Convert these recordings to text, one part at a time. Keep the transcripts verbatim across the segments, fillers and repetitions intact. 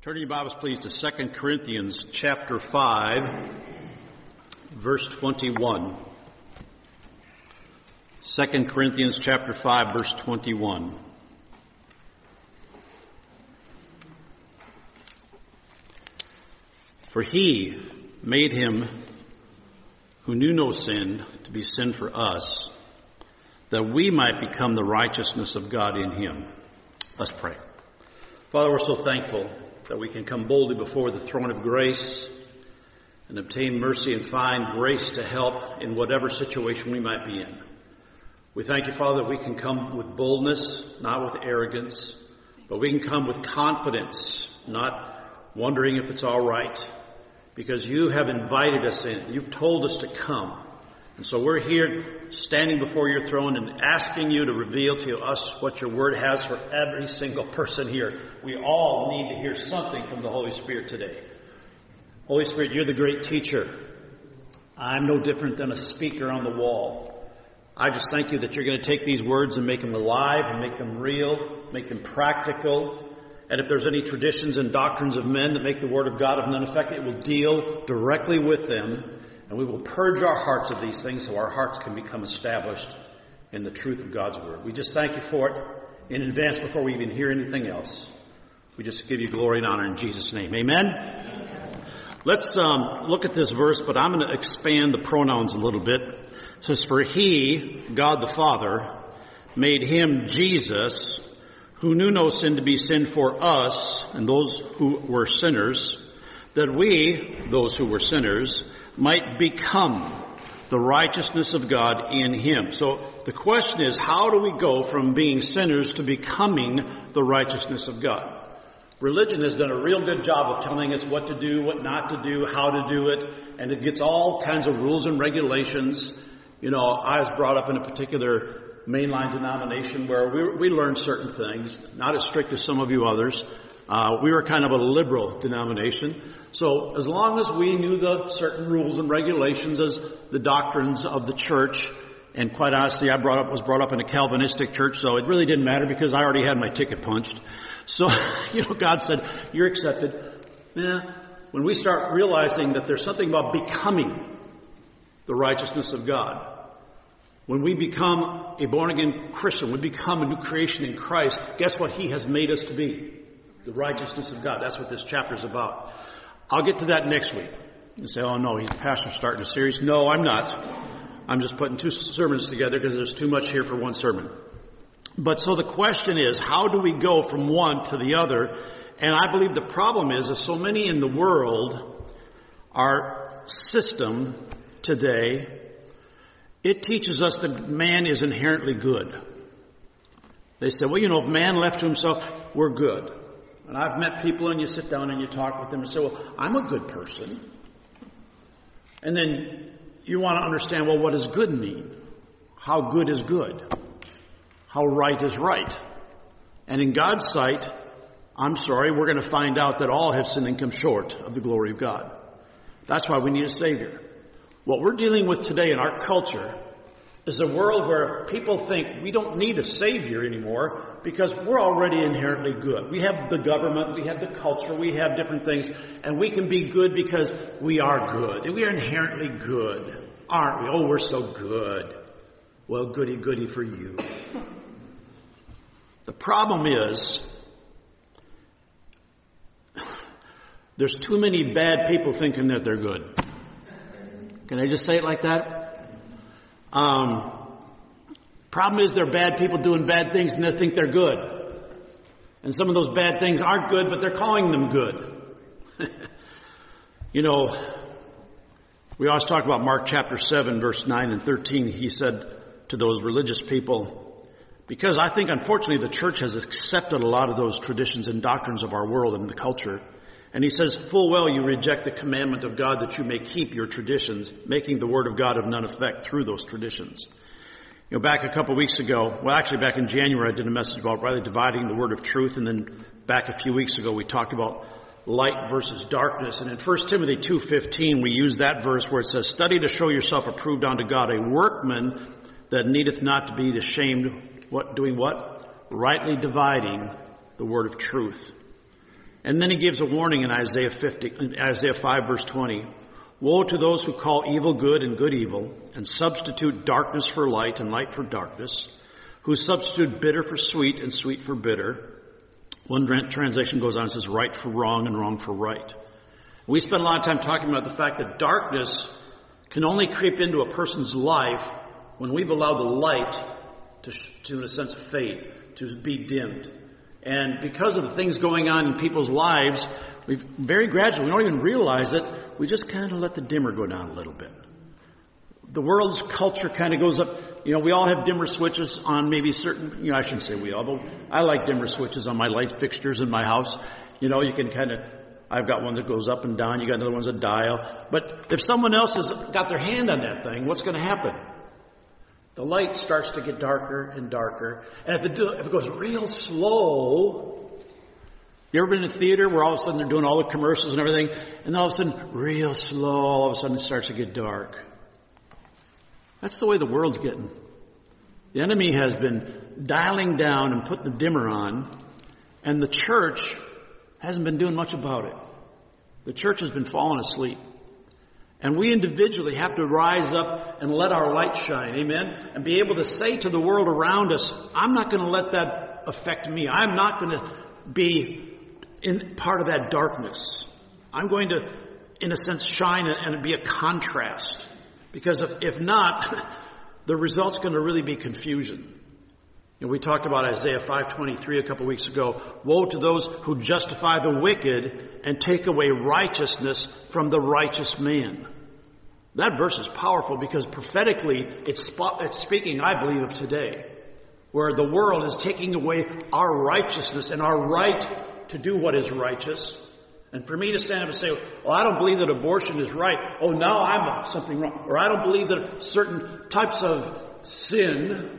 Turn your Bibles, please, to Second Corinthians chapter five, verse twenty-one. Second Corinthians chapter five, verse twenty-one. For he made him who knew no sin to be sin for us, that we might become the righteousness of God in him. Let's pray. Father, we're so thankful that we can come boldly before the throne of grace and obtain mercy and find grace to help in whatever situation we might be in. We thank you, Father, that we can come with boldness, not with arrogance, but we can come with confidence, not wondering if it's all right, because you have invited us in. You've told us to come. And so we're here standing before your throne and asking you to reveal to us what your word has for every single person here. We all need to hear something from the Holy Spirit today. Holy Spirit, you're the great teacher. I'm no different than a speaker on the wall. I just thank you that you're going to take these words and make them alive and make them real, make them practical. And if there's any traditions and doctrines of men that make the word of God of none effect, it will deal directly with them. And we will purge our hearts of these things so our hearts can become established in the truth of God's word. We just thank you for it in advance before we even hear anything else. We just give you glory and honor in Jesus' name. Amen? Amen. Let's um, look at this verse, but I'm going to expand the pronouns a little bit. It says, for he, God the Father, made him, Jesus, who knew no sin to be sin for us, and those who were sinners, that we, those who were sinners, might become the righteousness of God in him. So the question is, how do we go from being sinners to becoming the righteousness of God? Religion has done a real good job of telling us what to do, what not to do, how to do it, and it gets all kinds of rules and regulations. You know, I was brought up in a particular mainline denomination where we, we learned certain things, not as strict as some of you others. Uh, we were kind of a liberal denomination. So as long as we knew the certain rules and regulations as the doctrines of the church, and quite honestly, I brought up, was brought up in a Calvinistic church, so it really didn't matter because I already had my ticket punched. So, you know, God said, you're accepted. Yeah. When we start realizing that there's something about becoming the righteousness of God, when we become a born-again Christian, we become a new creation in Christ, guess what he has made us to be? The righteousness of God. That's what this chapter is about. I'll get to that next week. You say, oh no, he's the pastor starting a series. No, I'm not. I'm just putting two sermons together because there's too much here for one sermon. But so the question is, how do we go from one to the other? And I believe the problem is that so many in the world, our system today, it teaches us that man is inherently good. They say, well, you know, if man left to himself, we're good. And I've met people and you sit down and you talk with them and say, well, I'm a good person. And then you want to understand, well, what does good mean? How good is good? How right is right? And in God's sight, I'm sorry, we're going to find out that all have sinned and come short of the glory of God. That's why we need a Savior. What we're dealing with today in our culture is a world where people think we don't need a Savior anymore because we're already inherently good. We have the government, we have the culture, we have different things, and we can be good because we are good. And we are inherently good, aren't we? Oh, we're so good. Well, goody, goody for you. The problem is, there's too many bad people thinking that they're good. Can I just say it like that? Um, problem is there are bad people doing bad things and they think they're good. And some of those bad things aren't good, but they're calling them good. You know, we always talk about Mark chapter seven, verse nine and thirteen. He said to those religious people, because I think unfortunately the church has accepted a lot of those traditions and doctrines of our world and the culture. And he says, full well you reject the commandment of God that you may keep your traditions, making the word of God of none effect through those traditions. You know, back a couple of weeks ago, well, actually back in January, I did a message about rightly dividing the word of truth. And then back a few weeks ago, we talked about light versus darkness. And in First Timothy two fifteen, we use that verse where it says, study to show yourself approved unto God, a workman that needeth not to be ashamed, what, doing what? Rightly dividing the word of truth. And then he gives a warning in Isaiah fifty, in Isaiah five, verse twenty. Woe to those who call evil good and good evil, and substitute darkness for light and light for darkness, who substitute bitter for sweet and sweet for bitter. One translation goes on and says right for wrong and wrong for right. We spend a lot of time talking about the fact that darkness can only creep into a person's life when we've allowed the light to, to in a sense, fade, to be dimmed. And because of the things going on in people's lives, we've very gradually, we don't even realize it, we just kind of let the dimmer go down a little bit. The world's culture kind of goes up. You know, we all have dimmer switches on maybe certain, you know, I shouldn't say we all, but I like dimmer switches on my light fixtures in my house. You know, you can kind of, I've got one that goes up and down. You got other ones that dial. But if someone else has got their hand on that thing, what's going to happen? The light starts to get darker and darker. And if it, do, if it goes real slow, you ever been in a theater where all of a sudden they're doing all the commercials and everything, and all of a sudden, real slow, all of a sudden it starts to get dark? That's the way the world's getting. The enemy has been dialing down and putting the dimmer on, and the church hasn't been doing much about it. The church has been falling asleep. And we individually have to rise up and let our light shine, amen? And be able to say to the world around us, I'm not going to let that affect me. I'm not going to be in part of that darkness. I'm going to, in a sense, shine and be a contrast. Because if, if not, the result's going to really be confusion. You know, we talked about Isaiah five twenty-three a couple of weeks ago. Woe to those who justify the wicked and take away righteousness from the righteous man. That verse is powerful because prophetically it's, it's speaking, I believe, of today, where the world is taking away our righteousness and our right to do what is righteous. And for me to stand up and say, well, I don't believe that abortion is right. Oh, now I'm something wrong. Or I don't believe that certain types of sin,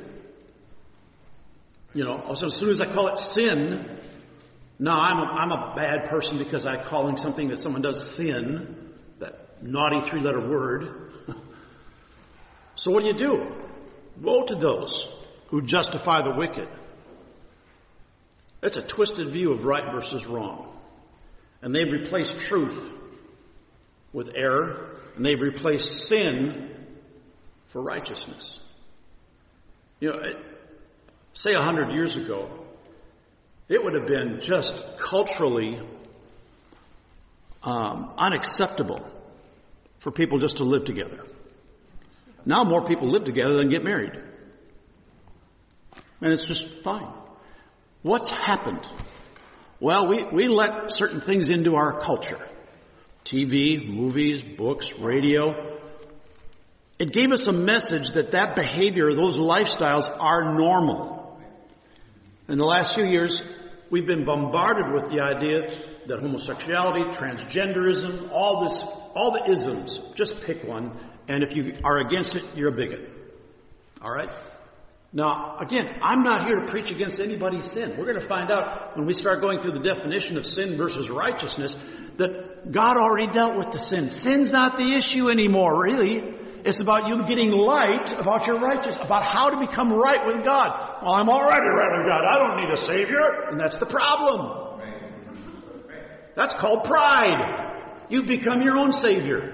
you know, also as soon as I call it sin, now I'm a, I'm a bad person because I'm calling something that someone does sin, that naughty three-letter word. So what do you do? Woe to those who justify the wicked. That's a twisted view of right versus wrong. And they've replaced truth with error, and they've replaced sin for righteousness. You know, it, say a hundred years ago, it would have been just culturally um, unacceptable for people just to live together. Now more people live together than get married. And it's just fine. What's happened? Well, we, we let certain things into our culture. T V, movies, books, radio. It gave us a message that that behavior, those lifestyles are normal. In the last few years, we've been bombarded with the idea that homosexuality, transgenderism, all this, all the isms, just pick one, and if you are against it, you're a bigot. All right? Now, again, I'm not here to preach against anybody's sin. We're going to find out when we start going through the definition of sin versus righteousness that God already dealt with the sin. Sin's not the issue anymore, really. It's about you getting light about your righteousness, about how to become right with God. Well, I'm already right with God. I don't need a Savior. And that's the problem. That's called pride. You've become your own Savior.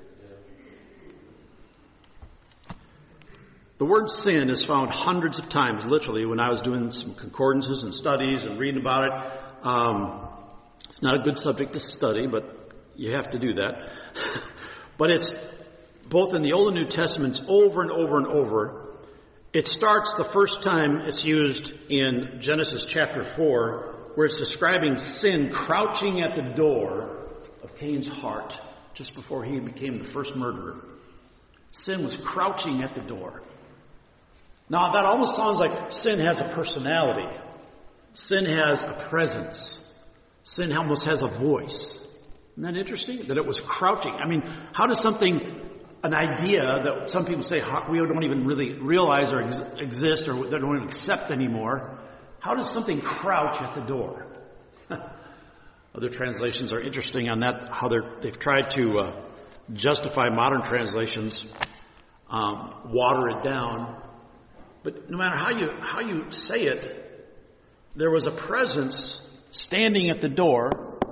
The word sin is found hundreds of times, literally, when I was doing some concordances and studies and reading about it. Um, it's not a good subject to study, but you have to do that. But it's both in the Old and New Testaments over and over and over. It starts the first time it's used in Genesis chapter four, where it's describing sin crouching at the door of Cain's heart just before he became the first murderer. Sin was crouching at the door. Now, that almost sounds like sin has a personality. Sin has a presence. Sin almost has a voice. Isn't that interesting? That it was crouching. I mean, how does something, an idea that some people say we don't even really realize or ex- exist or they don't even accept anymore, how does something crouch at the door? Other translations are interesting on that, how they're, they've tried to uh, justify modern translations, um, water it down. But no matter how you how you say it, there was a presence standing at the door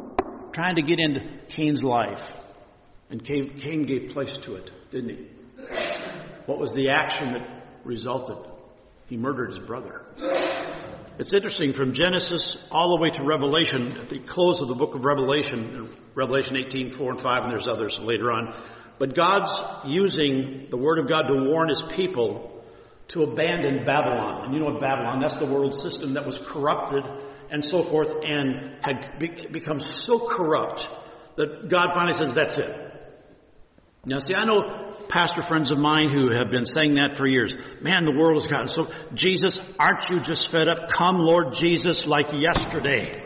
trying to get into Cain's life. And Cain, Cain gave place to it, didn't he? What was the action that resulted? He murdered his brother. It's interesting, from Genesis all the way to Revelation, at the close of the book of Revelation, Revelation eighteen, four and five, and there's others later on, but God's using the Word of God to warn His people to abandon Babylon. And you know what Babylon, that's the world system that was corrupted and so forth, and had be- become so corrupt that God finally says, that's it. Now, see, I know pastor friends of mine who have been saying that for years. Man, the world has gotten so... Jesus, aren't you just fed up? Come, Lord Jesus, like yesterday.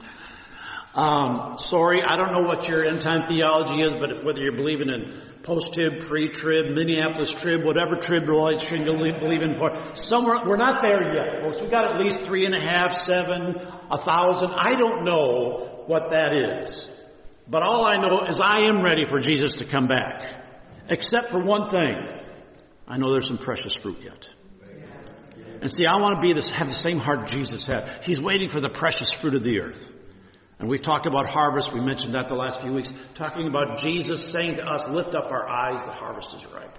Um, sorry, I don't know what your end-time theology is, but whether you're believing in post-trib, pre-trib, Minneapolis trib, whatever tribulation you believe in, for somewhere, we're not there yet, folks. We've got at least three and a half, seven, a thousand. I don't know what that is. But all I know is I am ready for Jesus to come back. Except for one thing. I know there's some precious fruit yet. And see, I want to be this, have the same heart Jesus had. He's waiting for the precious fruit of the earth. And we've talked about harvest. We mentioned that the last few weeks. Talking about Jesus saying to us, lift up our eyes, the harvest is ripe.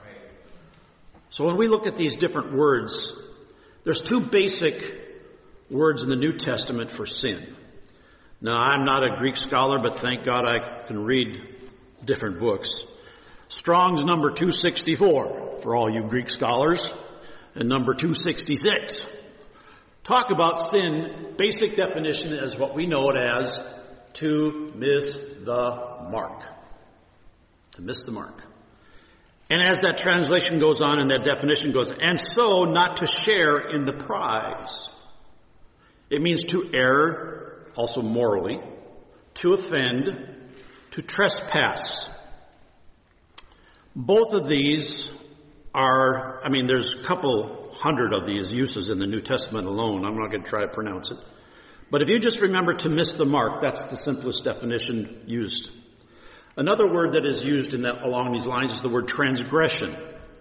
So when we look at these different words, there's two basic words in the New Testament for sin. Now, I'm not a Greek scholar, but thank God I can read different books. Strong's number two sixty-four, for all you Greek scholars, and number two sixty-six. Talk about sin, basic definition is what we know it as, to miss the mark. To miss the mark. And as that translation goes on and that definition goes, and so not to share in the prize. It means to err, also morally, to offend, to trespass. Both of these are, I mean, there's a couple hundred of these uses in the New Testament alone. I'm not going to try to pronounce it. But if you just remember to miss the mark, that's the simplest definition used. Another word that is used in that, along these lines is the word transgression.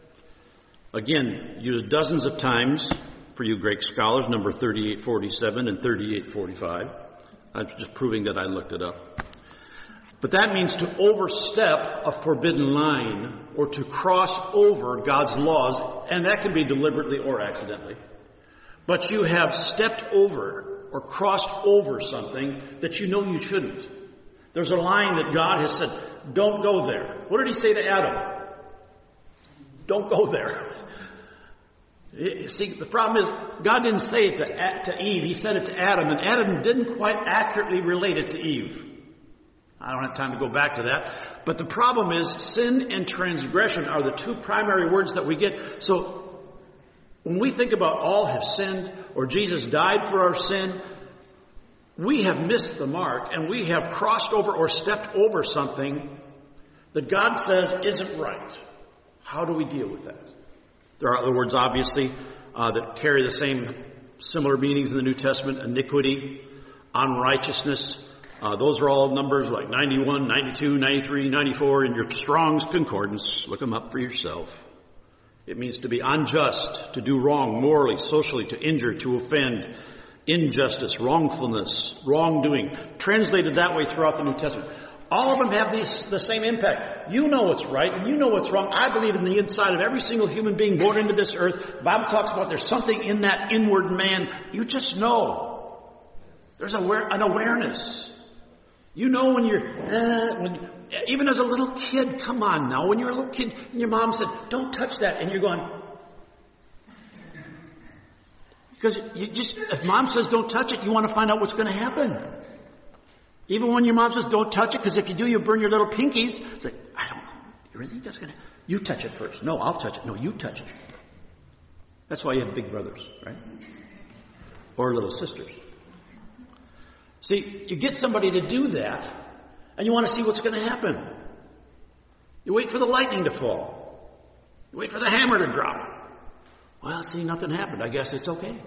Again, used dozens of times for you Greek scholars, number thirty-eight forty-seven and thirty-eight forty-five. I'm just proving that I looked it up. But that means to overstep a forbidden line or to cross over God's laws, and that can be deliberately or accidentally. But you have stepped over or crossed over something that you know you shouldn't. There's a line that God has said, don't go there. What did He say to Adam? Don't go there. See, the problem is, God didn't say it to, to Eve. He said it to Adam, and Adam didn't quite accurately relate it to Eve. I don't have time to go back to that. But the problem is, sin and transgression are the two primary words that we get. So, when we think about all have sinned, or Jesus died for our sin, we have missed the mark, and we have crossed over or stepped over something that God says isn't right. How do we deal with that? There are other words, obviously, uh, that carry the same similar meanings in the New Testament. Iniquity, unrighteousness. Uh, those are all numbers like ninety-one, ninety-two, ninety-three, ninety-four in your Strong's Concordance. Look them up for yourself. It means to be unjust, to do wrong morally, socially, to injure, to offend, injustice, wrongfulness, wrongdoing. Translated that way throughout the New Testament. All of them have these, the same impact. You know what's right and you know what's wrong. I believe in the inside of every single human being born into this earth. The Bible talks about there's something in that inward man. You just know. There's aware, an awareness. You know when you're, uh, when, even as a little kid, come on now, when you're a little kid and your mom said, don't touch that, and you're going, because you just, if mom says don't touch it, you want to find out what's going to happen. Even when your mom says don't touch it, because if you do, you'll burn your little pinkies. It's like, I don't know. You really think that's going to... You touch it first. No, I'll touch it. No, you touch it. That's why you have big brothers, right? Or little sisters. See, you get somebody to do that, and you want to see what's going to happen. You wait for the lightning to fall. You wait for the hammer to drop. Well, see, nothing happened. I guess it's okay.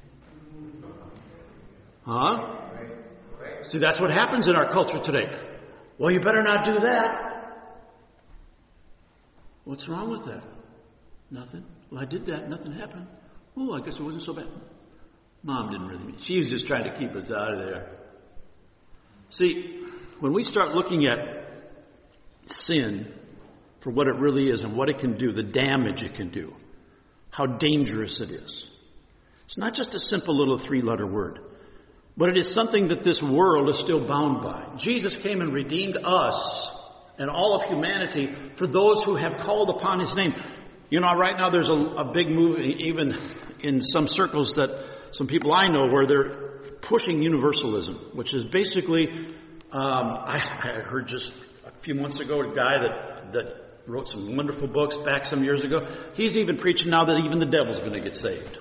Huh? See, that's what happens in our culture today. Well, you better not do that. What's wrong with that? Nothing. Well, I did that. Nothing happened. Oh, I guess it wasn't so bad. Mom didn't really mean. She was just trying to keep us out of there. See, when we start looking at sin for what it really is and what it can do, the damage it can do, how dangerous it is. It's not just a simple little three-letter word, but it is something that this world is still bound by. Jesus came and redeemed us and all of humanity for those who have called upon His name. You know, right now there's a, a big move, even in some circles that some people I know, where they're pushing universalism, which is basically, um, I, I heard just a few months ago a guy that, that wrote some wonderful books back some years ago. He's even preaching now that even the devil's going to get saved.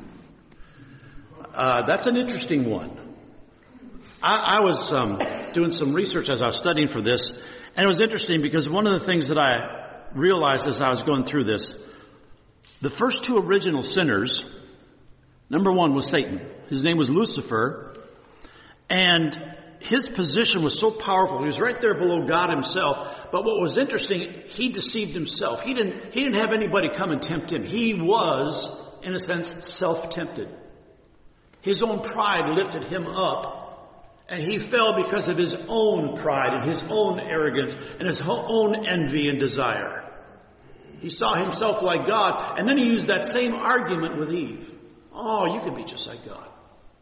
Uh, that's an interesting one. I, I was um, doing some research as I was studying for this, and it was interesting because one of the things that I realized as I was going through this, the first two original sinners, number one was Satan. His name was Lucifer, and his position was so powerful. He was right there below God Himself. But what was interesting, he deceived himself. He didn't, he didn't have anybody come and tempt him. He was, in a sense, self-tempted. His own pride lifted him up, and he fell because of his own pride and his own arrogance and his own envy and desire. He saw himself like God, and then he used that same argument with Eve. Oh, you could be just like God.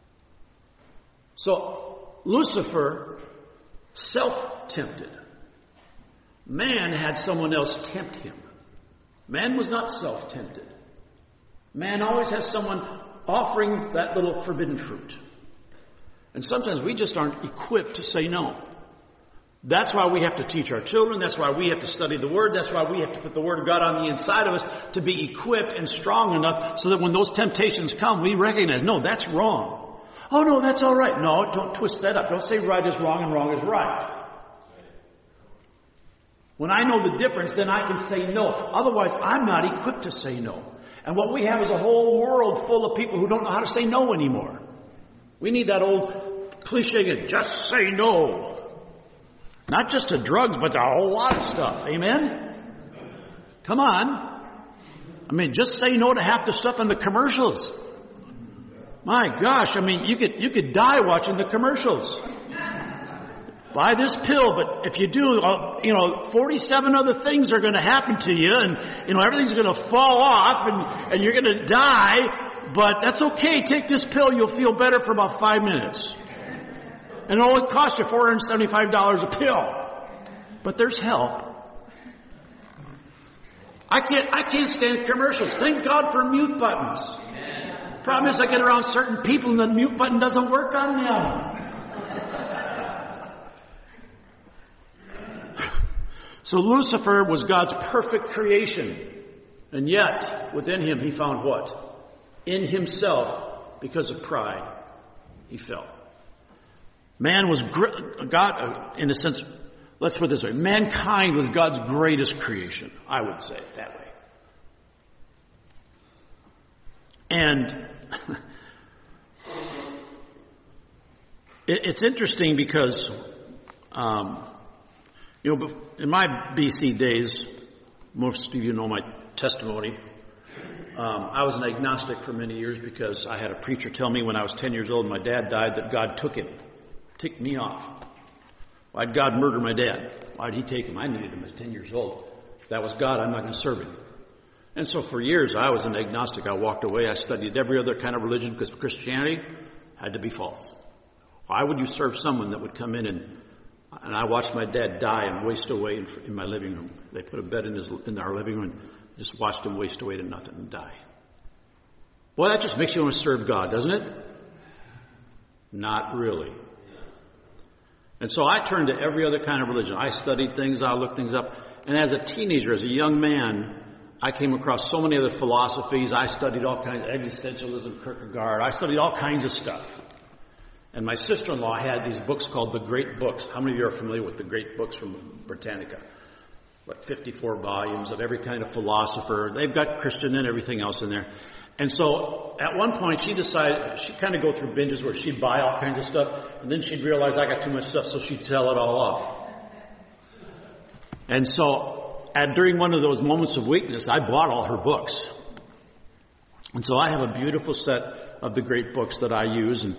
So, Lucifer, self-tempted. Man had someone else tempt him. Man was not self-tempted. Man always has someone offering that little forbidden fruit. And sometimes we just aren't equipped to say no. That's why we have to teach our children. That's why we have to study the Word. That's why we have to put the Word of God on the inside of us to be equipped and strong enough so that when those temptations come, we recognize, no, that's wrong. Oh, no, that's all right. No, don't twist that up. Don't say right is wrong and wrong is right. When I know the difference, then I can say no. Otherwise, I'm not equipped to say no. And what we have is a whole world full of people who don't know how to say no anymore. We need that old cliche again, just say no. Not just to drugs, but to a whole lot of stuff. Amen? Come on. I mean, just say no to half the stuff in the commercials. My gosh, I mean, you could you could die watching the commercials. Buy this pill, but if you do, uh, you know, forty-seven other things are going to happen to you, and, you know, everything's going to fall off, and, and you're going to die, but that's okay. Take this pill, you'll feel better for about five minutes. And it only costs you four hundred seventy-five dollars a pill. But there's help. I can't, I can't stand commercials. Thank God for mute buttons. Problem is I get around certain people and the mute button doesn't work on them. So Lucifer was God's perfect creation. And yet, within him, he found what? In himself, because of pride, he fell. Man was, God, in a sense, let's put it this way. Mankind was God's greatest creation. I would say it that way. And it's interesting because, um, you know, in my B C days, most of you know my testimony. Um, I was an agnostic for many years because I had a preacher tell me when I was ten years old and my dad died that God took him, ticked me off. Why'd God murder my dad? Why'd He take him? I needed him at ten years old. If that was God, I'm not going to serve Him. And so for years I was an agnostic. I walked away. I studied every other kind of religion because Christianity had to be false. Why would you serve someone that would come in and And I watched my dad die and waste away in, in my living room. They put a bed in, his, in our living room and just watched him waste away to nothing and die. Boy, that just makes you want to serve God, doesn't it? Not really. And so I turned to every other kind of religion. I studied things, I looked things up. And as a teenager, as a young man, I came across so many other philosophies. I studied all kinds of existentialism, Kierkegaard. I studied all kinds of stuff. And my sister-in-law had these books called The Great Books. How many of you are familiar with The Great Books from Britannica? Like fifty-four volumes of every kind of philosopher. They've got Christian and everything else in there. And so at one point she decided, she'd kind of go through binges where she'd buy all kinds of stuff, and then she'd realize I got too much stuff, so she'd sell it all off. And so at, during one of those moments of weakness, I bought all her books. And so I have a beautiful set of The Great Books that I use, and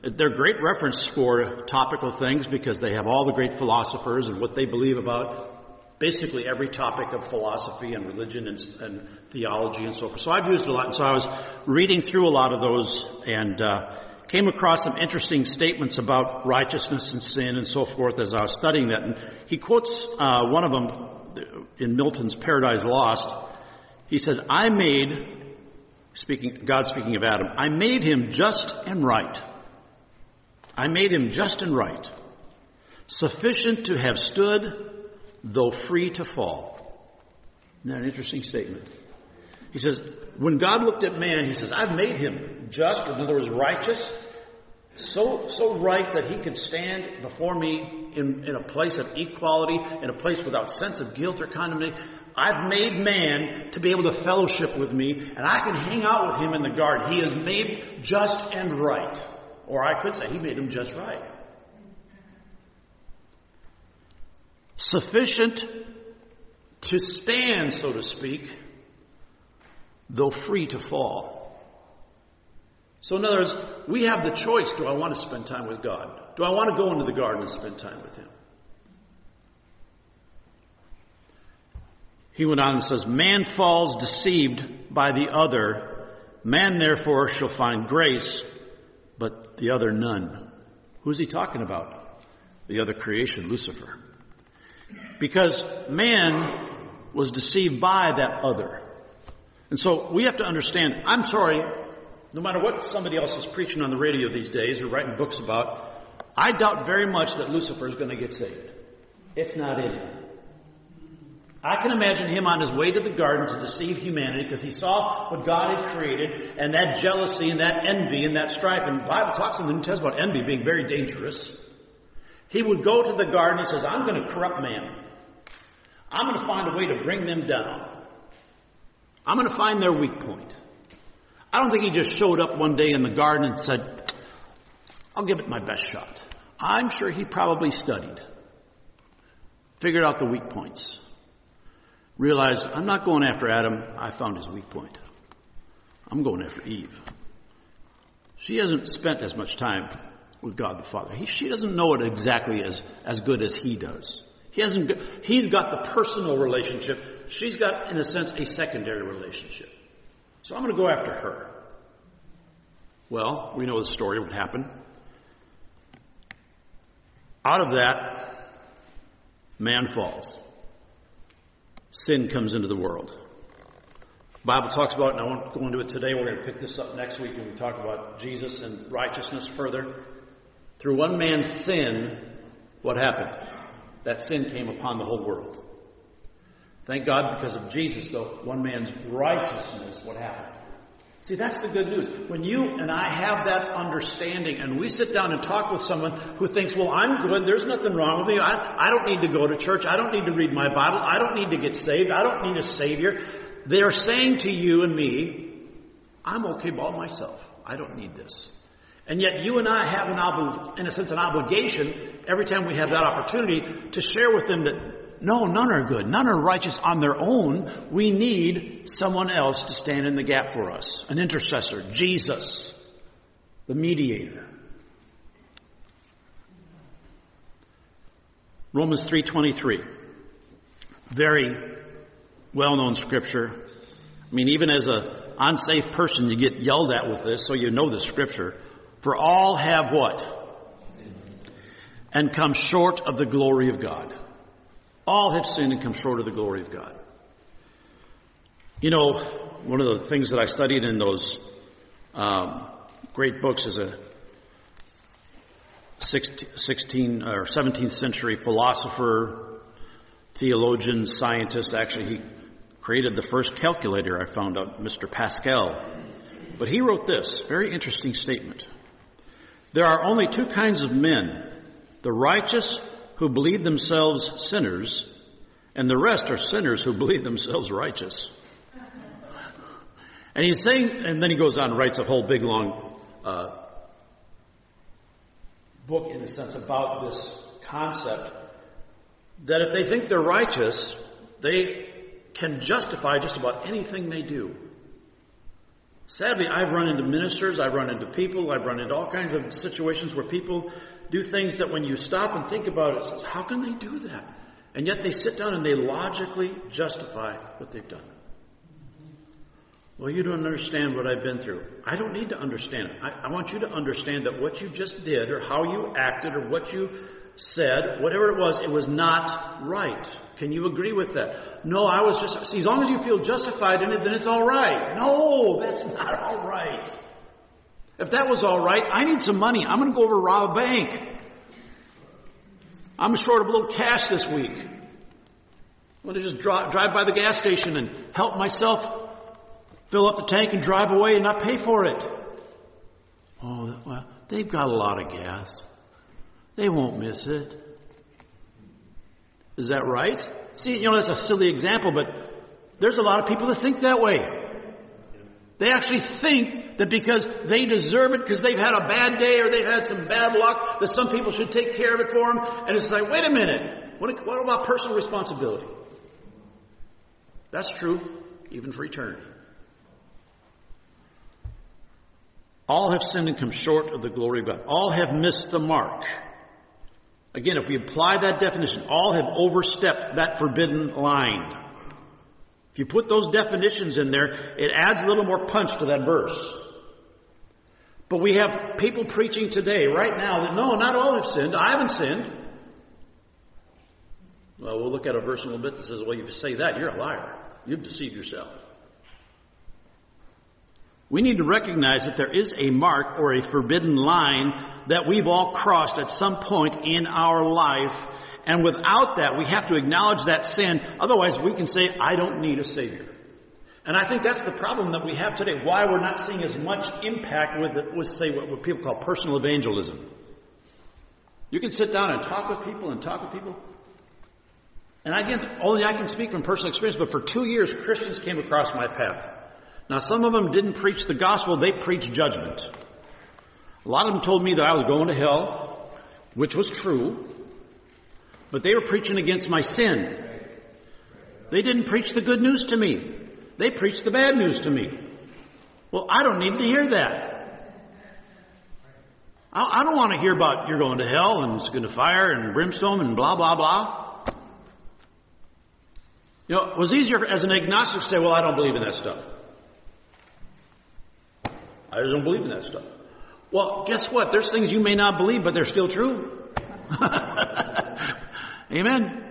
They're great reference for topical things because they have all the great philosophers and what they believe about basically every topic of philosophy and religion and, and theology and so forth. So I've used it a lot. And so I was reading through a lot of those and uh, came across some interesting statements about righteousness and sin and so forth as I was studying that. And he quotes uh, one of them in Milton's Paradise Lost. He said, I made, speaking God speaking of Adam, I made him just and right. I made him just and right, sufficient to have stood, though free to fall. Isn't that an interesting statement? He says, when God looked at man, he says, I've made him just, in other words, righteous, so so right that he could stand before me in, in a place of equality, in a place without sense of guilt or condemnation. I've made man to be able to fellowship with me, and I can hang out with him in the garden. He is made just and right. Or I could say he made him just right. Sufficient to stand, so to speak, though free to fall. So in other words, we have the choice. Do I want to spend time with God? Do I want to go into the garden and spend time with him? He went on and says, man falls deceived by the other. Man therefore shall find grace, but the other none. Who's he talking about? The other creation, Lucifer. Because man was deceived by that other. And so we have to understand, I'm sorry, no matter what somebody else is preaching on the radio these days or writing books about, I doubt very much that Lucifer is going to get saved. It's not in him. I can imagine him on his way to the garden to deceive humanity because he saw what God had created and that jealousy and that envy and that strife. And the Bible talks in the New Testament about envy being very dangerous. He would go to the garden and says, I'm going to corrupt man. I'm going to find a way to bring them down. I'm going to find their weak point. I don't think he just showed up one day in the garden and said, I'll give it my best shot. I'm sure he probably studied, figured out the weak points. Realized, I'm not going after Adam. I found his weak point. I'm going after Eve. She hasn't spent as much time with God the Father. He, she doesn't know it exactly as, as good as he does. He hasn't. He's got the personal relationship. She's got, in a sense, a secondary relationship. So I'm going to go after her. Well, we know the story, what happened. Out of that, man falls. Sin comes into the world. The Bible talks about it, and I won't go into it today. We're going to pick this up next week when we talk about Jesus and righteousness further. Through one man's sin, what happened? That sin came upon the whole world. Thank God, because of Jesus, though, one man's righteousness, what happened? See, that's the good news. When you and I have that understanding and we sit down and talk with someone who thinks, well, I'm good, there's nothing wrong with me, I, I don't need to go to church, I don't need to read my Bible, I don't need to get saved, I don't need a Savior. They're saying to you and me, I'm okay by myself. I don't need this. And yet you and I have, an obli- in a sense, an obligation every time we have that opportunity to share with them that no, none are good. None are righteous on their own. We need someone else to stand in the gap for us. An intercessor, Jesus, the mediator. Romans three twenty-three. Very well-known scripture. I mean, even as an unsafe person, you get yelled at with this, so you know the scripture. For all have what? And come short of the glory of God. All have sinned and come short of the glory of God. You know, one of the things that I studied in those um, great books is a sixteenth or seventeenth century philosopher, theologian, scientist. Actually, he created the first calculator, I found out, Mister Pascal. But he wrote this very interesting statement. There are only two kinds of men, the righteous who believe themselves sinners, and the rest are sinners who believe themselves righteous. And he's saying, and then he goes on and writes a whole big long uh, book, in a sense, about this concept, that if they think they're righteous, they can justify just about anything they do. Sadly, I've run into ministers, I've run into people, I've run into all kinds of situations where people do things that when you stop and think about it, it says, how can they do that? And yet they sit down and they logically justify what they've done. Well, you don't understand what I've been through. I don't need to understand it. I, I want you to understand that what you just did or how you acted or what you said, whatever it was, it was not right. Can you agree with that? No, I was just... See, as long as you feel justified in it, then it's all right. No, that's not all right. If that was all right, I need some money. I'm going to go over and rob a bank. I'm short of a little cash this week. I'm going to just drive, drive by the gas station and help myself fill up the tank and drive away and not pay for it. Oh, well, they've got a lot of gas. They won't miss it. Is that right? See, you know, that's a silly example, but there's a lot of people that think that way. They actually think that because they deserve it, because they've had a bad day or they've had some bad luck, that some people should take care of it for them. And it's like, wait a minute. What, what about personal responsibility? That's true, even for eternity. All have sinned and come short of the glory of God. All have missed the mark. Again, if we apply that definition, all have overstepped that forbidden line. If you put those definitions in there, it adds a little more punch to that verse. But we have people preaching today, right now, that no, not all have sinned. I haven't sinned. Well, we'll look at a verse in a little bit that says, well, you say that, you're a liar. You've deceived yourself. We need to recognize that there is a mark or a forbidden line that we've all crossed at some point in our life. And without that, we have to acknowledge that sin. Otherwise, we can say, I don't need a Savior. And I think that's the problem that we have today. Why we're not seeing as much impact with, it, with say, what, what people call personal evangelism. You can sit down and talk with people and talk with people. And again, only I can speak from personal experience, but for two years, Christians came across my path. Now, some of them didn't preach the gospel, they preached judgment. A lot of them told me that I was going to hell, which was true, but they were preaching against my sin. They didn't preach the good news to me. They preached the bad news to me. Well, I don't need to hear that. I, I don't want to hear about you're going to hell and it's going to fire and brimstone and blah, blah, blah. You know, it was easier as an agnostic to say, well, I don't believe in that stuff. I just don't believe in that stuff. Well, guess what? There's things you may not believe, but they're still true. Amen.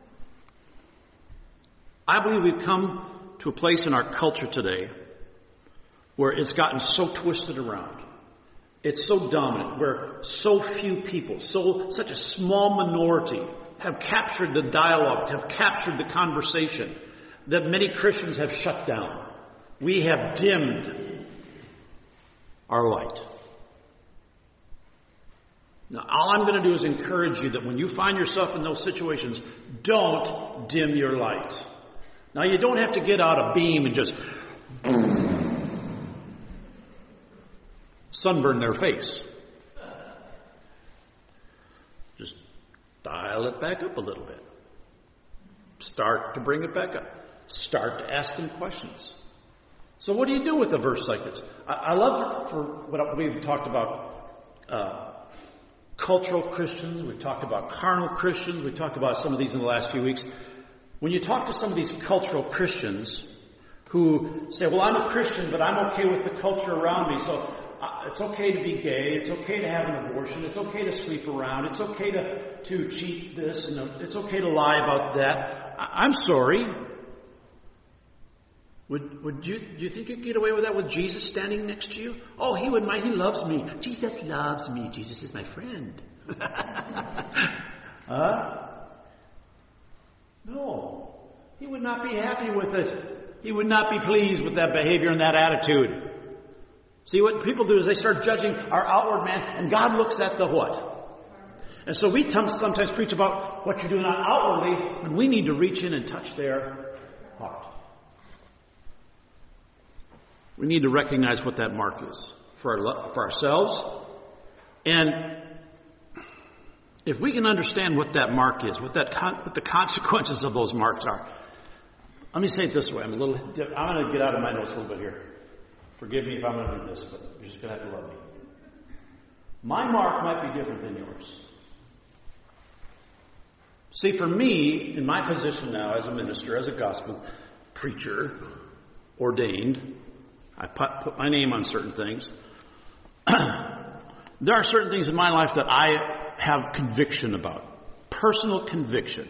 I believe we've come to a place in our culture today where it's gotten so twisted around. It's so dominant, where so few people, so such a small minority have captured the dialogue, have captured the conversation, that many Christians have shut down. We have dimmed our light. Now, all I'm going to do is encourage you that when you find yourself in those situations, don't dim your light. Now, you don't have to get out a beam and just sunburn their face. Just dial it back up a little bit. Start to bring it back up. Start to ask them questions. So what do you do with a verse like this? I, I love for what we've talked about uh, cultural Christians. We've talked about carnal Christians. We've talked about some of these in the last few weeks. When you talk to some of these cultural Christians who say, well, I'm a Christian, but I'm okay with the culture around me. So uh, it's okay to be gay. It's okay to have an abortion. It's okay to sleep around. It's okay to, to cheat this. And it's okay to lie about that. I, I'm sorry. Would would you do you think you'd get away with that with Jesus standing next to you? Oh, he would mind. He loves me. Jesus loves me. Jesus is my friend. Huh? No. He would not be happy with it. He would not be pleased with that behavior and that attitude. See, what people do is they start judging our outward man, and God looks at the what? And so we sometimes preach about what you're doing outwardly when we need to reach in and touch their heart. We need to recognize what that mark is for, our, for ourselves. And if we can understand what that mark is, what, that con- what the consequences of those marks are. Let me say it this way. I'm a little. I'm going to get out of my notes a little bit here Forgive me if I'm going to do this, but you're just going to have to love me. My mark might be different than yours. See, for me, in my position now as a minister, as a gospel preacher, ordained, I put, put my name on certain things. There are certain things in my life that I have conviction about. Personal conviction.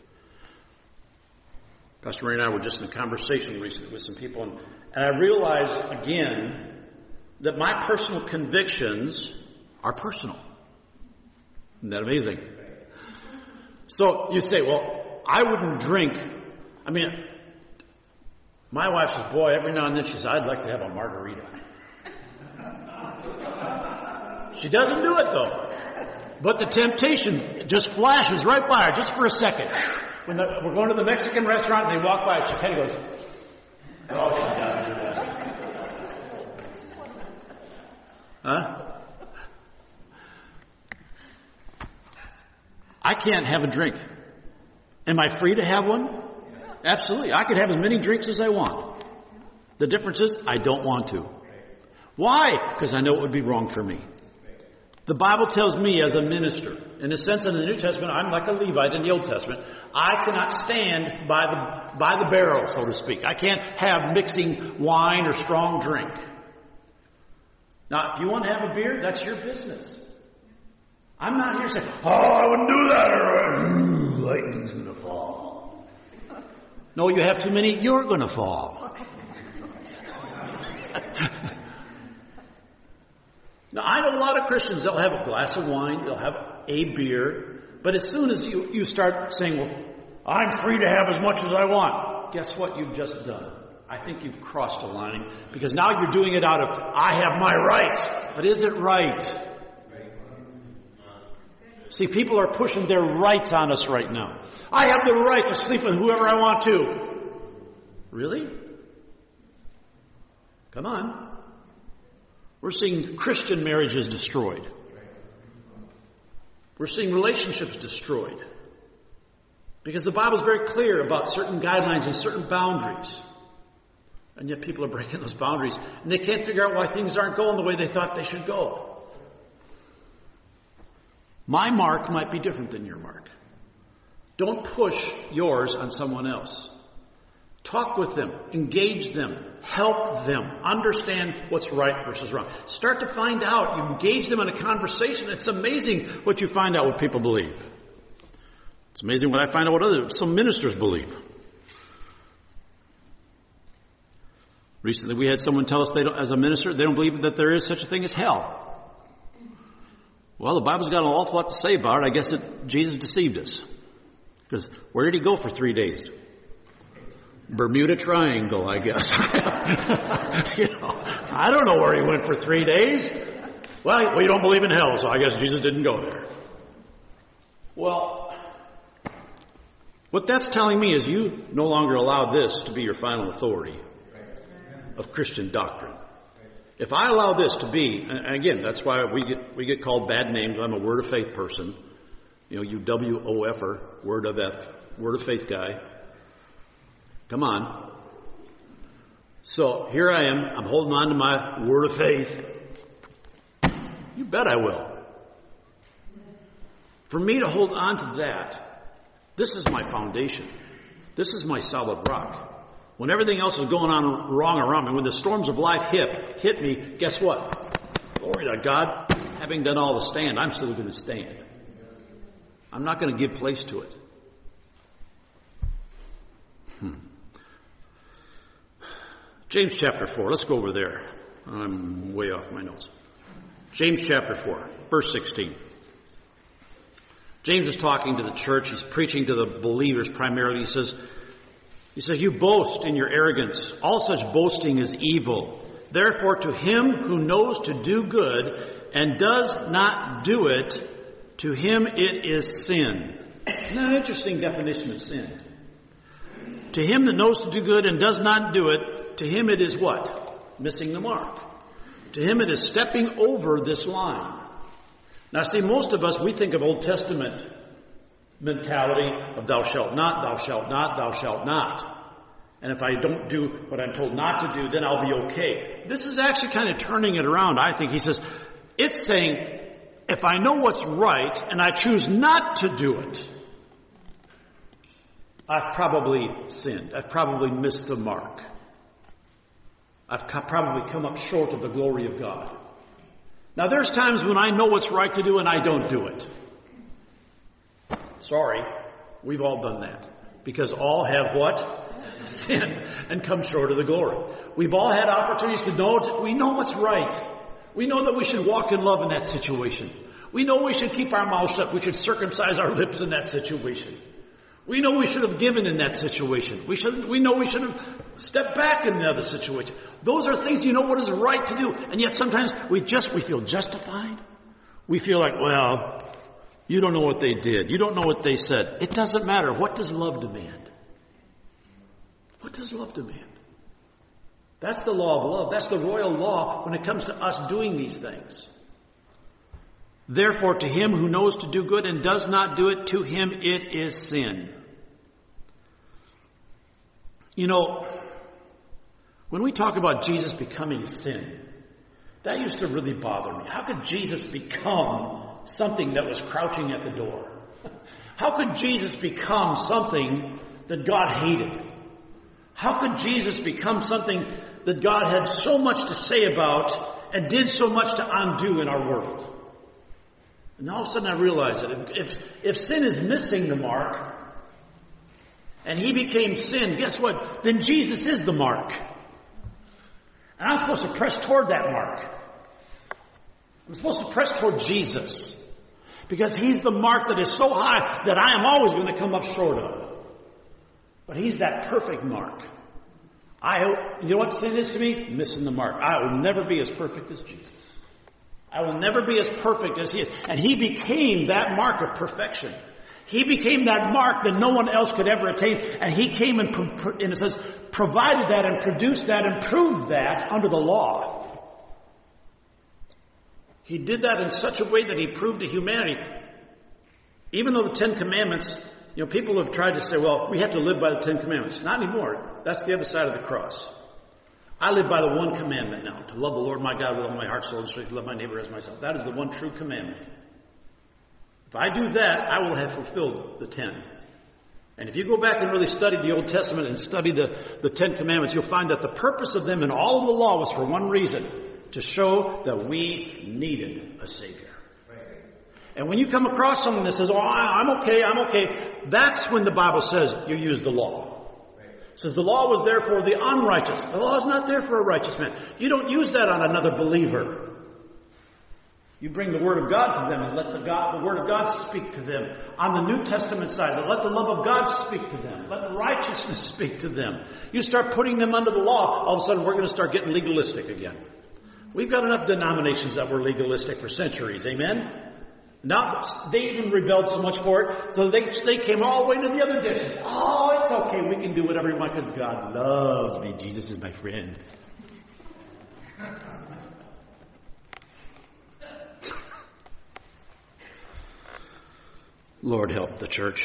Pastor Ray and I were just in a conversation recently with some people, and, and I realized again that my personal convictions are personal. Isn't that amazing? So you say, well, I wouldn't drink. I mean, my wife says, boy, every now and then she says, I'd like to have a margarita. She doesn't do it, though. But the temptation just flashes right by her, just for a second. When the, we're going to the Mexican restaurant and they walk by, she kind of goes, oh, she doesn't do that. Huh? I can't have a drink. Am I free to have one? Absolutely. I could have as many drinks as I want. The difference is I don't want to. Why? Because I know it would be wrong for me. The Bible tells me as a minister, in a sense in the New Testament, I'm like a Levite in the Old Testament. I cannot stand by the, by the barrel, so to speak. I can't have mixing wine or strong drink. Now, if you want to have a beer, that's your business. I'm not here saying, oh, I wouldn't do that, or ooh, lightning's going to fall. No, you have too many, you're going to fall. Now, I know a lot of Christians, they'll have a glass of wine, they'll have a beer, but as soon as you, you start saying, well, I'm free to have as much as I want, guess what you've just done? I think you've crossed a line, because now you're doing it out of, I have my rights. But is it right? See, people are pushing their rights on us right now. I have the right to sleep with whoever I want to. Really? Come on. We're seeing Christian marriages destroyed. We're seeing relationships destroyed. Because the Bible is very clear about certain guidelines and certain boundaries. And yet people are breaking those boundaries. And they can't figure out why things aren't going the way they thought they should go. My mark might be different than your mark. Don't push yours on someone else. Talk with them. Engage them. Help them. Understand what's right versus wrong. Start to find out. You engage them in a conversation. It's amazing what you find out what people believe. It's amazing what I find out what other some ministers believe. Recently we had someone tell us they don't, as a minister, they don't believe that there is such a thing as hell. Well, the Bible's got an awful lot to say about it. I guess that Jesus deceived us. Because where did he go for three days? Bermuda Triangle, I guess. you know, I don't know where he went for three days. Well, we don't believe in hell, so I guess Jesus didn't go there. Well, what that's telling me is you no longer allow this to be your final authority of Christian doctrine. If I allow this to be, and again, that's why we get we get called bad names. I'm a word of faith person. You know, you W O F-er, word of F, word of faith guy. Come on. So here I am. I'm holding on to my word of faith. You bet I will. For me to hold on to that, this is my foundation. This is my solid rock. When everything else is going on wrong around me, when the storms of life hit, hit me, guess what? Glory to God. Having done all to stand, I'm still going to stand. I'm not going to give place to it. Hmm. James chapter four. Let's go over there. I'm way off my notes. James chapter four, verse sixteen. James is talking to the church. He's preaching to the believers primarily. He says, He says, you boast in your arrogance. All such boasting is evil. Therefore, to him who knows to do good and does not do it, to him it is sin. Isn't that an interesting definition of sin? To him that knows to do good and does not do it, to him it is what? Missing the mark. To him it is stepping over this line. Now, see, most of us, we think of Old Testament mentality of thou shalt not, thou shalt not, thou shalt not. And if I don't do what I'm told not to do, then I'll be okay. This is actually kind of turning it around, I think. He says, it's saying, if I know what's right and I choose not to do it, I've probably sinned. I've probably missed the mark. I've probably come up short of the glory of God. Now, there's times when I know what's right to do and I don't do it. Sorry, we've all done that. Because all have what? Sinned and come short of the glory. We've all had opportunities to know, we know what's right. We know that we should walk in love in that situation. We know we should keep our mouths shut. We should circumcise our lips in that situation. We know we should have given in that situation. We should. We know we should have stepped back in the other situation. Those are things you know what is right to do. And yet sometimes we just, we feel justified. We feel like, well, you don't know what they did. You don't know what they said. It doesn't matter. What does love demand? What does love demand? That's the law of love. That's the royal law when it comes to us doing these things. Therefore, to him who knows to do good and does not do it, to him it is sin. You know, when we talk about Jesus becoming sin, that used to really bother me. How could Jesus become something that was crouching at the door? How could Jesus become something that God hated? How could Jesus become something that God had so much to say about and did so much to undo in our world? And all of a sudden I realized that if, if sin is missing the mark, and he became sin, guess what? Then Jesus is the mark. And I'm supposed to press toward that mark. I'm supposed to press toward Jesus. Because he's the mark that is so high that I am always going to come up short of. But he's that perfect mark. I, you know what sin is to me? Missing the mark. I will never be as perfect as Jesus. I will never be as perfect as he is. And he became that mark of perfection. He became that mark that no one else could ever attain. And he came and, in a sense, provided that and produced that and proved that under the law. He did that in such a way that he proved to humanity. Even though the Ten Commandments, you know, people have tried to say, well, we have to live by the Ten Commandments. Not anymore. That's the other side of the cross. I live by the one commandment now, to love the Lord my God with all my heart, soul, and strength, to love my neighbor as myself. That is the one true commandment. If I do that, I will have fulfilled the ten. And if you go back and really study the Old Testament and study the, the Ten Commandments, you'll find that the purpose of them and all of the law was for one reason, to show that we needed a Savior. And when you come across someone that says, oh, I'm okay, I'm okay, that's when the Bible says you use the law. It says the law was there for the unrighteous. The law is not there for a righteous man. You don't use that on another believer. You bring the Word of God to them and let the, God, the Word of God speak to them. On the New Testament side, let the love of God speak to them. Let righteousness speak to them. You start putting them under the law, all of a sudden we're going to start getting legalistic again. We've got enough denominations that were legalistic for centuries. Amen? Now, they even rebelled so much for it, so they, they came all the way to the other dishes. Oh, it's okay, we can do whatever we want because God loves me. Jesus is my friend. Lord, help the church.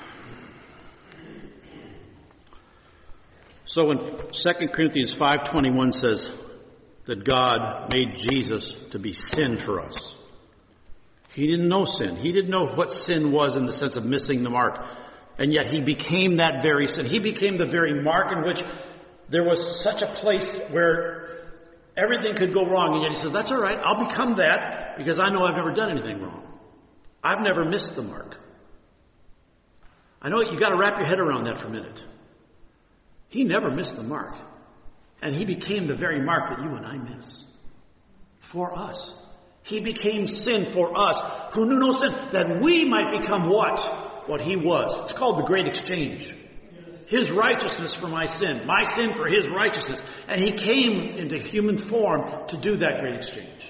So when Second Corinthians five twenty-one says that God made Jesus to be sin for us, he didn't know sin. He didn't know what sin was in the sense of missing the mark. And yet he became that very sin. He became the very mark in which there was such a place where everything could go wrong. And yet he says, that's all right. I'll become that because I know I've never done anything wrong. I've never missed the mark. I know you got to wrap your head around that for a minute. He never missed the mark. And he became the very mark that you and I miss. For us. He became sin for us, who knew no sin, that we might become what? What he was. It's called the great exchange. His righteousness for my sin. My sin for his righteousness. And he came into human form to do that great exchange.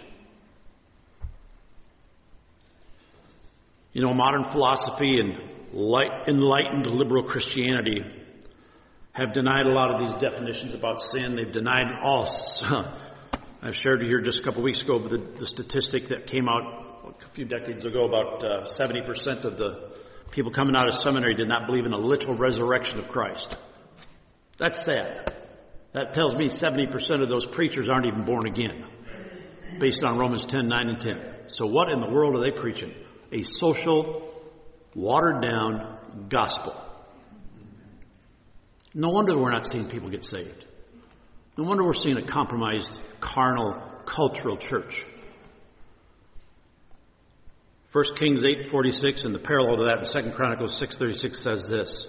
You know, modern philosophy and light, enlightened liberal Christianity have denied a lot of these definitions about sin. They've denied all. I've shared here just a couple of weeks ago the, the statistic that came out a few decades ago about uh, seventy percent of the people coming out of seminary did not believe in a literal resurrection of Christ. That's sad. That tells me seventy percent of those preachers aren't even born again, based on Romans ten, nine, and ten. So what in the world are they preaching? A social, watered-down gospel. No wonder we're not seeing people get saved. No wonder we're seeing a compromised, carnal, cultural church. First Kings eight forty-six and the parallel to that in Second Chronicles six thirty-six says this.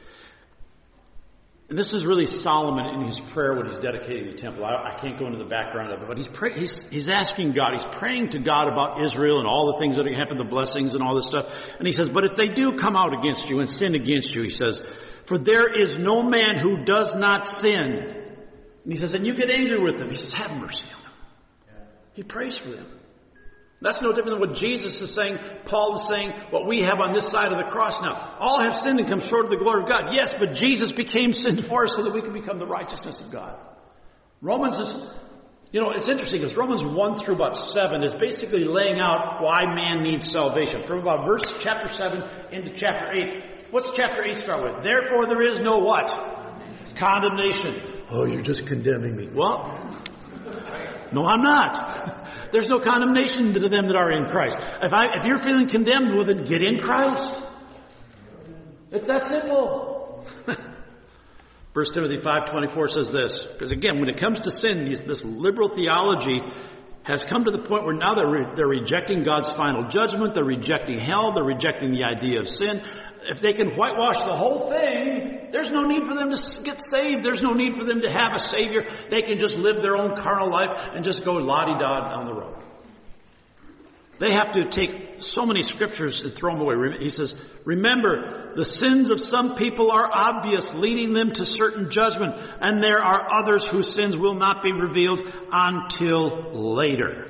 And this is really Solomon in his prayer when he's dedicating the temple. I, I can't go into the background of it, but he's, pray, he's he's asking God, he's praying to God about Israel and all the things that happen, the blessings and all this stuff. And he says, but if they do come out against you and sin against you, he says, for there is no man who does not sin. And he says, and you get angry with them. He says, have mercy on them. He prays for them. That's no different than what Jesus is saying, Paul is saying, what we have on this side of the cross now. All have sinned and come short of the glory of God. Yes, but Jesus became sin for us so that we can become the righteousness of God. Romans is, you know, it's interesting because Romans one through about seven is basically laying out why man needs salvation. From about verse chapter seven into chapter eight. What's chapter eight start with? Therefore there is no what? Condemnation. Oh, you're just condemning me. Well, no, I'm not. There's no condemnation to them that are in Christ. If, I, if you're feeling condemned, well, then get in Christ. It's that simple. First Timothy five twenty-four says this. Because again, when it comes to sin, this liberal theology has come to the point where now they're, re- they're rejecting God's final judgment. They're rejecting hell. They're rejecting the idea of sin. If they can whitewash the whole thing, there's no need for them to get saved. There's no need for them to have a Savior. They can just live their own carnal life and just go la-di-da down the road. They have to take so many scriptures and throw them away. He says, remember, the sins of some people are obvious, leading them to certain judgment. And there are others whose sins will not be revealed until later.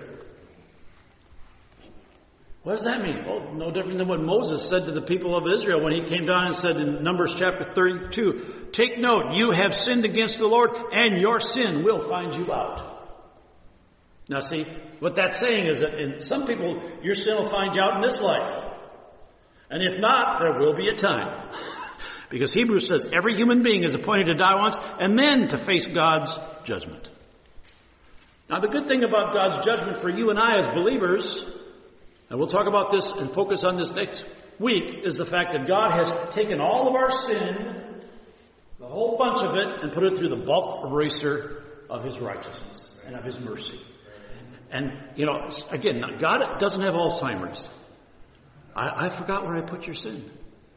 What does that mean? Well, no different than what Moses said to the people of Israel when he came down and said in Numbers chapter thirty-two, take note, you have sinned against the Lord, and your sin will find you out. Now see, what that's saying is that in some people, your sin will find you out in this life. And if not, there will be a time. Because Hebrews says every human being is appointed to die once, and then to face God's judgment. Now the good thing about God's judgment for you and I as believers, and we'll talk about this and focus on this next week, is the fact that God has taken all of our sin, the whole bunch of it, and put it through the bulk eraser of His righteousness and of His mercy. And, you know, again, God doesn't have Alzheimer's. I, I forgot where I put your sin.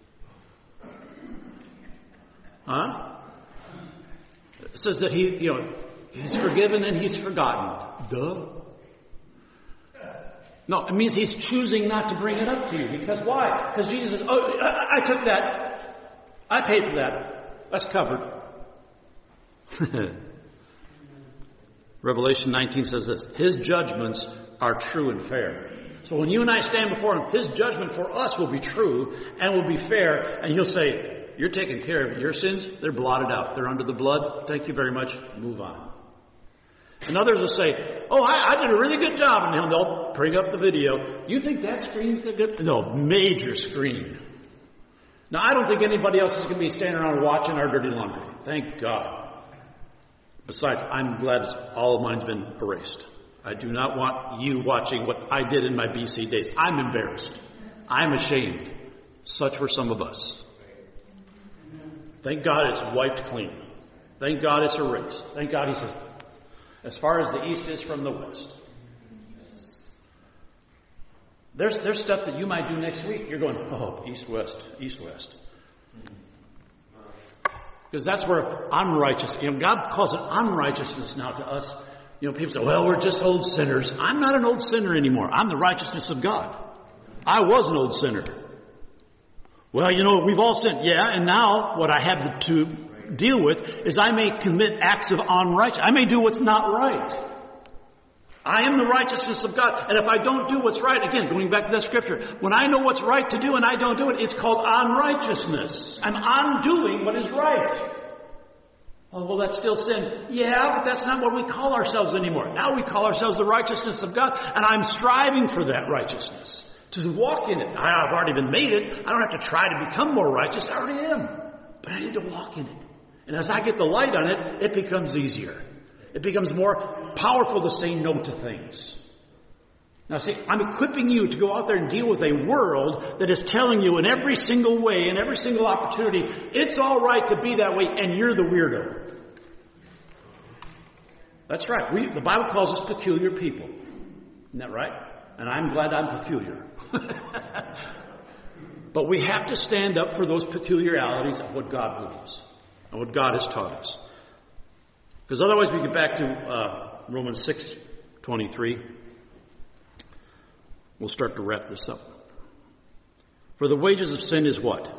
Huh? It says that He, you know, He's forgiven and He's forgotten. Duh. No, it means He's choosing not to bring it up to you. Because why? Because Jesus says, oh, I, I took that. I paid for that. That's covered. Revelation nineteen says this. His judgments are true and fair. So when you and I stand before Him, His judgment for us will be true and will be fair. And He'll say, you're taking care of your sins. They're blotted out. They're under the blood. Thank you very much. Move on. And others will say, oh, I, I did a really good job. And they'll bring up the video. You think that screen's good? No, major screen. Now, I don't think anybody else is going to be standing around watching our dirty laundry. Thank God. Besides, I'm glad all of mine's been erased. I do not want you watching what I did in my B C days. I'm embarrassed. I'm ashamed. Such were some of us. Thank God it's wiped clean. Thank God it's erased. Thank God He says, as far as the east is from the west. There's, there's stuff that you might do next week. You're going, oh, east, west, east, west. Because that's where unrighteous, you know, God calls it unrighteousness now to us. You know, people say, well, we're just old sinners. I'm not an old sinner anymore. I'm the righteousness of God. I was an old sinner. Well, you know, we've all sinned. Yeah, and now what I have to deal with is I may commit acts of unrighteousness. I may do what's not right. I am the righteousness of God. And if I don't do what's right, again, going back to that scripture, when I know what's right to do and I don't do it, it's called unrighteousness. I'm undoing what is right. Oh, well, that's still sin. Yeah, but that's not what we call ourselves anymore. Now we call ourselves the righteousness of God, and I'm striving for that righteousness, to walk in it. I've already been made it. I don't have to try to become more righteous. I already am. But I need to walk in it. And as I get the light on it, it becomes easier. It becomes more powerful to say no to things. Now see, I'm equipping you to go out there and deal with a world that is telling you in every single way, in every single opportunity, it's all right to be that way, and you're the weirdo. That's right. We, the Bible calls us peculiar people. Isn't that right? And I'm glad I'm peculiar. But we have to stand up for those peculiarities of what God believes and what God has taught us. Because otherwise we get back to uh, Romans six twenty-three. We'll start to wrap this up. For the wages of sin is what?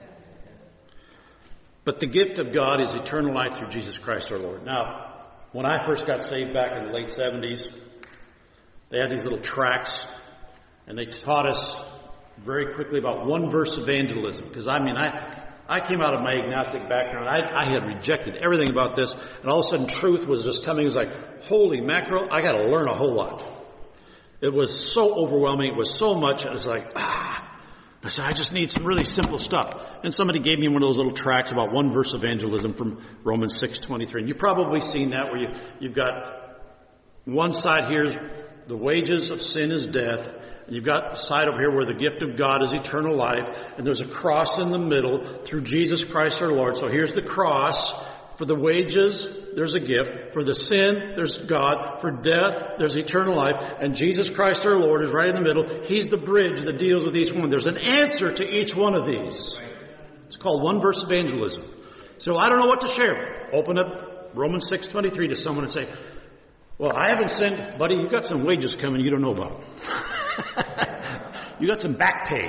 But the gift of God is eternal life through Jesus Christ our Lord. Now, when I first got saved back in the late seventies, they had these little tracts, and they taught us very quickly about one verse evangelism. Because, I mean, I, I came out of my agnostic background. I, I had rejected everything about this, and all of a sudden truth was just coming. It was like, holy mackerel, I got to learn a whole lot. It was so overwhelming. It was so much. I was like, ah. I said, I just need some really simple stuff. And somebody gave me one of those little tracts about one verse evangelism from Romans six twenty-three. And you've probably seen that where you, you've got one side here is the wages of sin is death. And you've got the side over here where the gift of God is eternal life. And there's a cross in the middle through Jesus Christ our Lord. So here's the cross. For the wages, there's a gift. For the sin, there's God. For death, there's eternal life. And Jesus Christ our Lord is right in the middle. He's the bridge that deals with each one. There's an answer to each one of these. It's called one verse evangelism. So I don't know what to share. Open up Romans six twenty-three to someone and say, well, I haven't sinned. Buddy, you've got some wages coming you don't know about. You got some back pay.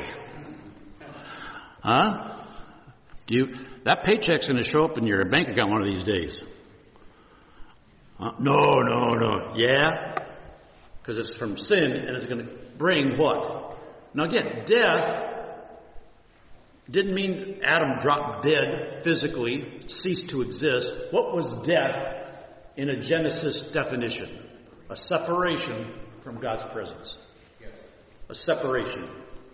Huh? Do you... That paycheck's going to show up in your bank account one of these days. Uh, no, no, no. Yeah? Because it's from sin, and it's going to bring what? Now again, death didn't mean Adam dropped dead physically, ceased to exist. What was death in a Genesis definition? A separation from God's presence. A separation.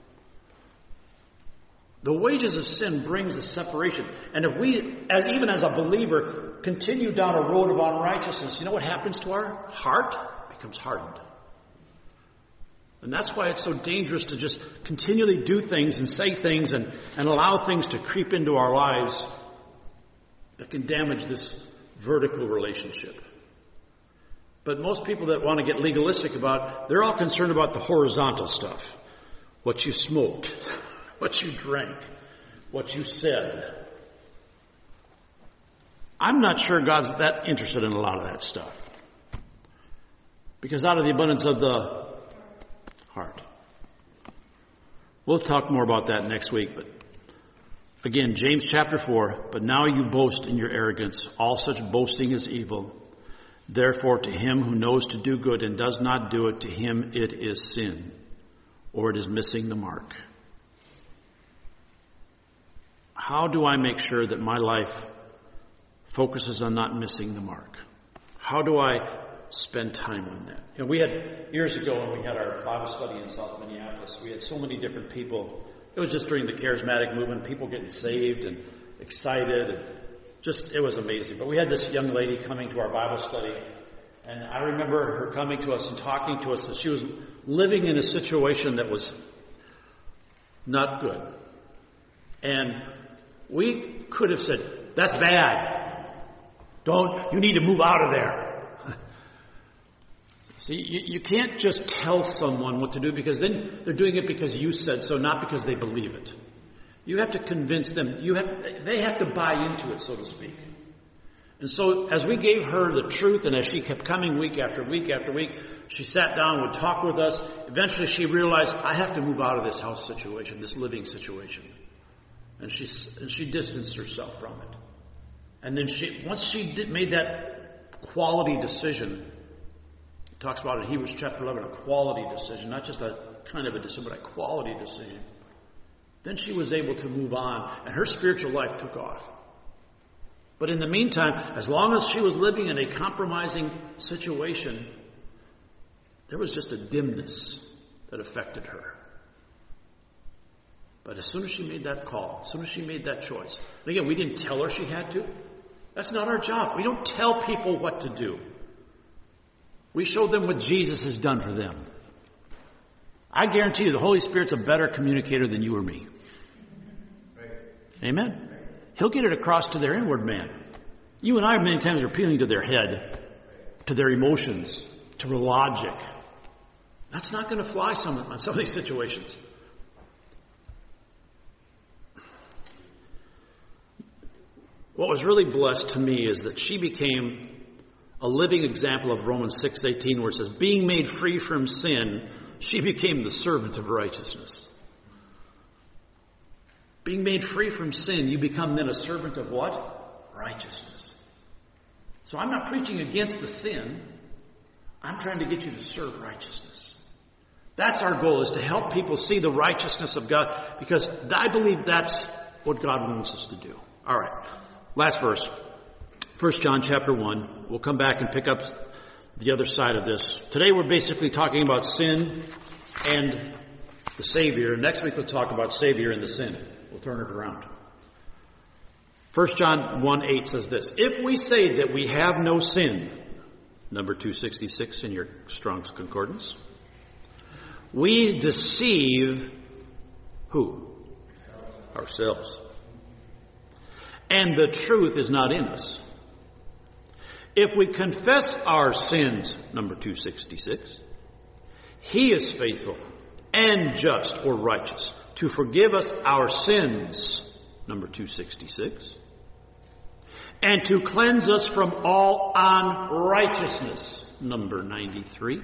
The wages of sin brings a separation. And if we, as even as a believer, continue down a road of unrighteousness, you know what happens to our heart? It becomes hardened. And that's why it's so dangerous to just continually do things and say things and, and allow things to creep into our lives that can damage this vertical relationship. But most people that want to get legalistic about, they're all concerned about the horizontal stuff. What you smoked. What you drank, what you said. I'm not sure God's that interested in a lot of that stuff. Because out of the abundance of the heart. We'll talk more about that next week. But again, James chapter four, but now you boast in your arrogance. All such boasting is evil. Therefore, to him who knows to do good and does not do it, to him it is sin, or it is missing the mark. How do I make sure that my life focuses on not missing the mark? How do I spend time on that? You know, we had, years ago when we had our Bible study in South Minneapolis, we had so many different people. It was just during the charismatic movement, people getting saved and excited. And just, it was amazing. But we had this young lady coming to our Bible study. And I remember her coming to us and talking to us that she was living in a situation that was not good. And we could have said, that's bad. Don't, you need to move out of there. See, you, you can't just tell someone what to do because then they're doing it because you said so, not because they believe it. You have to convince them. You have, they have to buy into it, so to speak. And so as we gave her the truth and as she kept coming week after week after week, she sat down, would talk with us. Eventually she realized, I have to move out of this house situation, this living situation. And she and she distanced herself from it. And then she, once she did, made that quality decision, it talks about it in Hebrews chapter eleven, a quality decision, not just a kind of a decision, but a quality decision. Then she was able to move on, and her spiritual life took off. But in the meantime, as long as she was living in a compromising situation, there was just a dimness that affected her. But as soon as she made that call, as soon as she made that choice, and again, we didn't tell her she had to. That's not our job. We don't tell people what to do. We show them what Jesus has done for them. I guarantee you the Holy Spirit's a better communicator than you or me. Amen? He'll get it across to their inward man. You and I many times are appealing to their head, to their emotions, to their logic. That's not going to fly some, on some of these situations. What was really blessed to me is that she became a living example of Romans six eighteen, where it says, being made free from sin, she became the servant of righteousness. Being made free from sin, you become then a servant of what? Righteousness. So I'm not preaching against the sin. I'm trying to get you to serve righteousness. That's our goal, is to help people see the righteousness of God, because I believe that's what God wants us to do. All right. Last verse. First John chapter one. We'll come back and pick up the other side of this. Today we're basically talking about sin and the Savior. Next week we'll talk about Savior and the sin. We'll turn it around. First John one eight says this. If we say that we have no sin, number two sixty-six in your Strong's Concordance, we deceive who? Ourselves. And the truth is not in us. If we confess our sins, number two sixty-six, He is faithful and just or righteous to forgive us our sins, number two sixty-six, and to cleanse us from all unrighteousness, number ninety-three.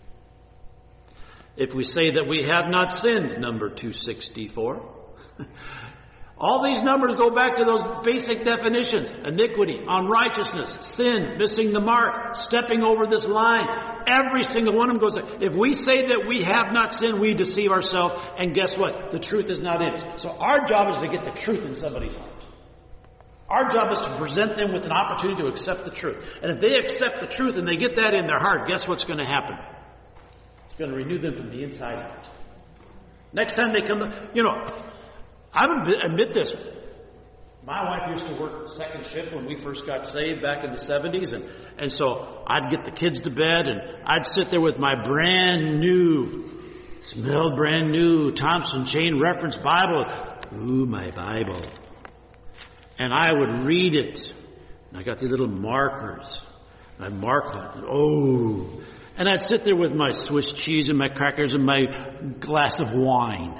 If we say that we have not sinned, number two sixty-four. All these numbers go back to those basic definitions. Iniquity, unrighteousness, sin, missing the mark, stepping over this line. Every single one of them goes there. If we say that we have not sinned, we deceive ourselves. And guess what? The truth is not in us. So our job is to get the truth in somebody's heart. Our job is to present them with an opportunity to accept the truth. And if they accept the truth and they get that in their heart, guess what's going to happen? It's going to renew them from the inside out. Next time they come to, you know, I would admit this. My wife used to work second shift when we first got saved back in the seventies. And, and so I'd get the kids to bed and I'd sit there with my brand new, smelled brand new Thompson Chain Reference Bible. Ooh, my Bible. And I would read it. And I got these little markers. And I'd mark it. Oh. And I'd sit there with my Swiss cheese and my crackers and my glass of wine.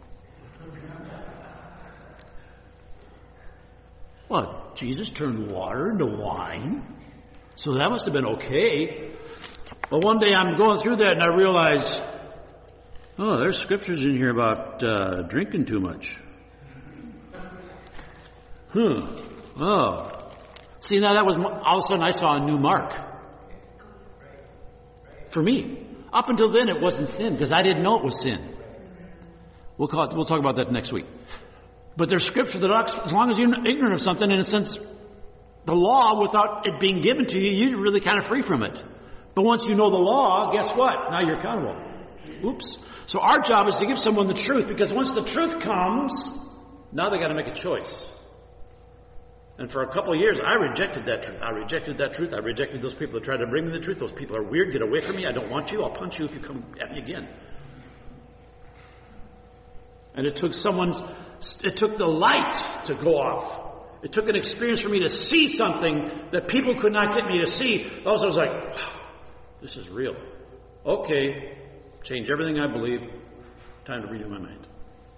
Well, Jesus turned water into wine, so that must have been okay. But one day I'm going through that and I realize, oh, there's scriptures in here about uh, drinking too much. Huh. Oh. See, now that was, all of a sudden I saw a new mark. For me. Up until then it wasn't sin, because I didn't know it was sin. We'll, call it, we'll talk about that next week. But there's scripture that as long as you're ignorant of something, in a sense, the law, without it being given to you, you're really kind of free from it. But once you know the law, guess what? Now you're accountable. Oops. So our job is to give someone the truth, because once the truth comes, now they got to make a choice. And for a couple of years, I rejected that truth. I rejected that truth. I rejected those people that tried to bring me the truth. Those people are weird. Get away from me. I don't want you. I'll punch you if you come at me again. And it took someone's It took the light to go off. It took an experience for me to see something that people could not get me to see. Also, I was like, wow, this is real. Okay, change everything I believe. Time to renew my mind.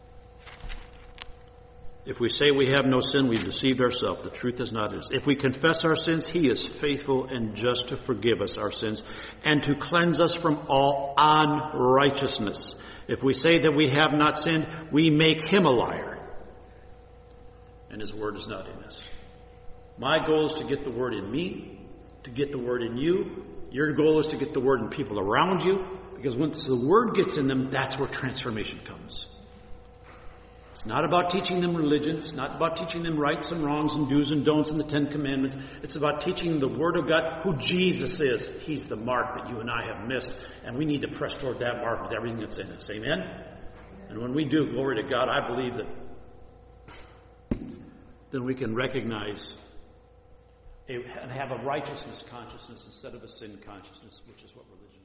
If we say we have no sin, we've deceived ourselves. The truth is not in us. If we confess our sins, He is faithful and just to forgive us our sins and to cleanse us from all unrighteousness. If we say that we have not sinned, we make Him a liar, and His word is not in us. My goal is to get the word in me, to get the word in you. Your goal is to get the word in people around you, because once the word gets in them, that's where transformation comes. It's not about teaching them religion. It's not about teaching them rights and wrongs and do's and don'ts and the Ten Commandments. It's about teaching the Word of God, who Jesus is. He's the mark that you and I have missed, and we need to press toward that mark with everything that's in us. Amen? And when we do, glory to God, I believe that then we can recognize and have a righteousness consciousness instead of a sin consciousness, which is what religion is.